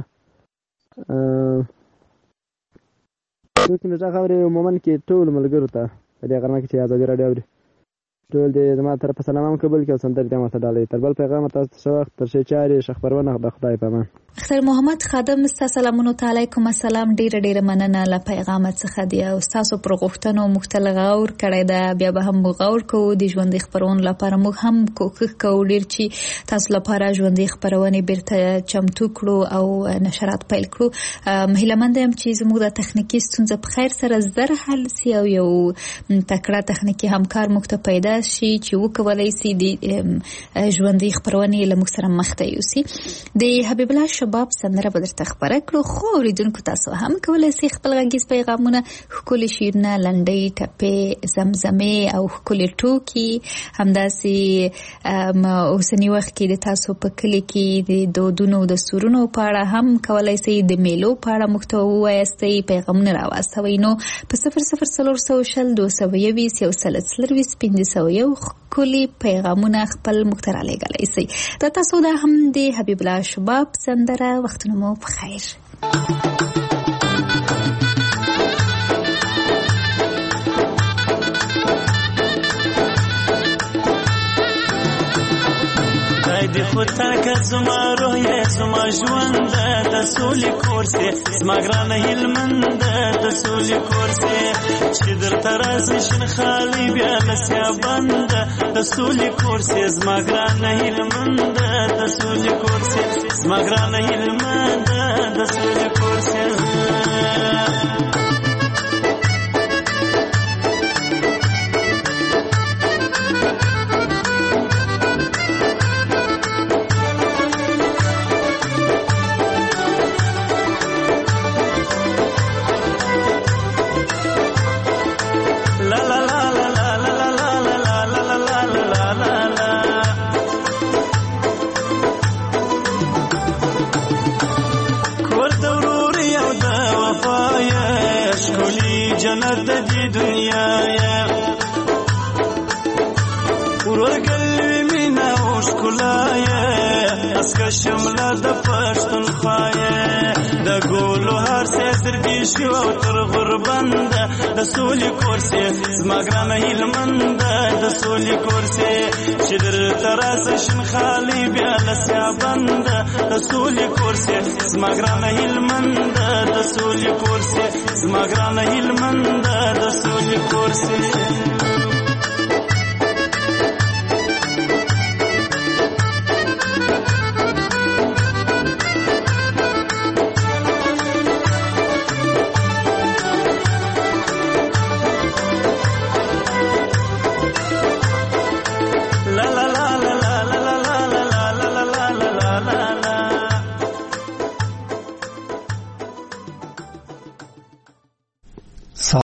څوک نشه خبرې عموما کې ټول ملګرو ته په دې غرمه کې چې ازادي راډیو اوري ټول دې زما طرفه سلام هم قبول کړي او سندرې ته ماته ډالۍ تر بل پیغام تاسو ته ښه وخت تر ښې چارې ښه خپرونه د خدای په امان اختر محمد خادم ستا سلامونو ته علیکم السلام ډیره ډیره مننه له پیغام څخه دی او تاسو پر غوښتنو مختلف غور کړی دا بیا به هم غور کوو د ژوندۍ خبرونو لپاره موږ هم کوښښ کوو ډیر چې تاسو لپاره ژوندۍ خبرونه بیرته چمتو کړو او نشرات پیل کړو هیله مند یم چې زموږ د تخنیکی ستونزه په خیر سره زر حل سي او یو تکړه تخنیکی همکار موږ ته پیدا شي چې وکولای شي د ژوندۍ خبرونه له موږ سره مخ ته یوسي د حبیب الله شباب سندره به درته خبره کړو خو اوریدونکو تاسو هم کولی شئ خپل غږیز پیغامونه ښکلي شعرونه لنډۍ ټپې زمزمې او ښکلي ټوکي همداسې اوسني وخت کې د تاسو په کلي کې د دودونو د دستورونو په اړه هم کولی شئ د میلو په اړه موږ ته ووایاستئ پیغامونه راواستوئ نو په صفر صفر څلور سوه شل دوه سوه یویشت یو سل څلرویشت پنځه سوه یو ښکلي پیغامونه خپل موږ ته رالیږلی شئ دا تاسو دا هم د حبیب الله شباب سندره وختونه مو په خیر د خطا که زما روح یې زما ژوند د سولې کور سي زما ګرانه هلمند د سولې کور سي چې درته راسي شین خالي بیا لسیا بند د سولې کور سي زما ګرانه هلمند د سولې کور سي زما ګرانه هلمند د سولې کور سي جنت د دې دنیا یا ورګل مینا او ښکلا یا اسکه شمله د پښتونخوا یا د ګولو هر سر دې شو تر غربند د سولې کورسي زما ګرانه هلمند د سولې کورسي چې در تراس شین خالي بیا لسیا بند د سولې کورسي زما ګرانه هلمند د سولې کورسي زما ګرانه هلمند د سولې کورسي